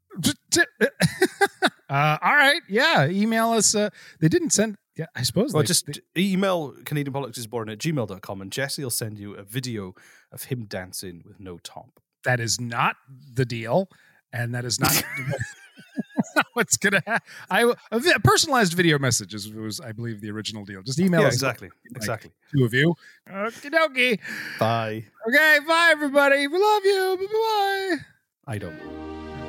Speaker 5: All right. Yeah. Email us. They didn't send. Yeah, I suppose.
Speaker 6: Well, email CanadianPoliticsIsBoring@gmail.com and Jesse will send you a video of him dancing with no top.
Speaker 5: That is not the deal, and that is not what's gonna happen. A personalized video message was, I believe, the original deal. Just email us.
Speaker 6: Exactly.
Speaker 5: Two of you. Okie dokie.
Speaker 6: Bye.
Speaker 5: Okay. Bye, everybody. We love you. Bye.
Speaker 6: I don't.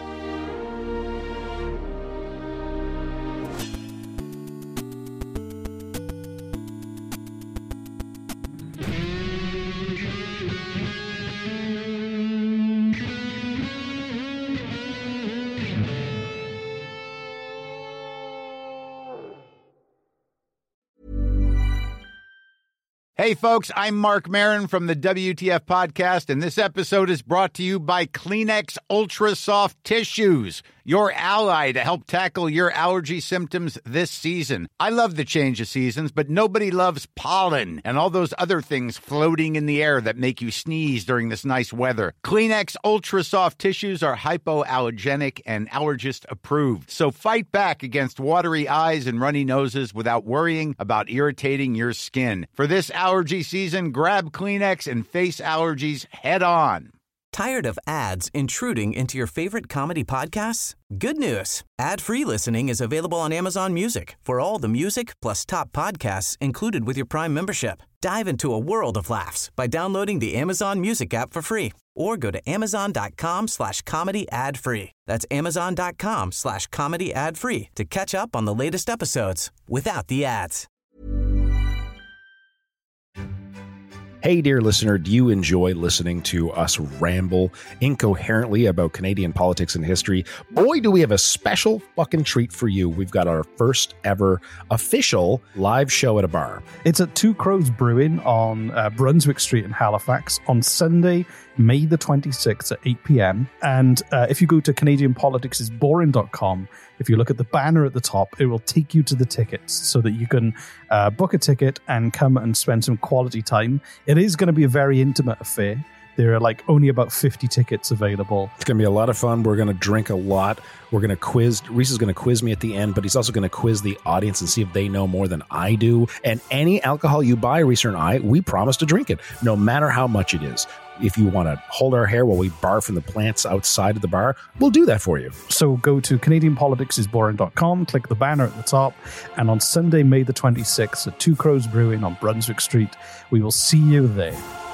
Speaker 16: Hey, folks, I'm Mark Maron from the WTF Podcast, and this episode is brought to you by Kleenex Ultra Soft Tissues, your ally to help tackle your allergy symptoms this season. I love the change of seasons, but nobody loves pollen and all those other things floating in the air that make you sneeze during this nice weather. Kleenex Ultra Soft Tissues are hypoallergenic and allergist approved, so fight back against watery eyes and runny noses without worrying about irritating your skin. For this allergy season, grab Kleenex and face allergies head on.
Speaker 3: Tired of ads intruding into your favorite comedy podcasts? Good news. Ad-free listening is available on Amazon Music for all the music plus top podcasts included with your Prime membership. Dive into a world of laughs by downloading the Amazon Music app for free or go to amazon.com/comedy ad-free. That's amazon.com/comedy ad-free to catch up on the latest episodes without the ads.
Speaker 1: Hey, dear listener, do you enjoy listening to us ramble incoherently about Canadian politics and history? Boy, do we have a special fucking treat for you. We've got our first ever official live show at a bar.
Speaker 2: It's at Two Crows Brewing on Brunswick Street in Halifax on Sunday, May the 26th at 8 p.m. And if you go to CanadianPoliticsIsBoring.com, if you look at the banner at the top, it will take you to the tickets so that you can book a ticket and come and spend some quality time. It is going to be a very intimate affair. There are like only about 50 tickets available.
Speaker 1: It's going to be a lot of fun. We're going to drink a lot. We're going to quiz. Reese is going to quiz me at the end, but he's also going to quiz the audience and see if they know more than I do. And any alcohol you buy, Reese and I, we promise to drink it, no matter how much it is. If you want to hold our hair while we barf from the plants outside of the bar, we'll do that for you.
Speaker 2: So go to CanadianPoliticsIsBoring.com, click the banner at the top, and on Sunday, May the 26th at Two Crows Brewing on Brunswick Street, we will see you there.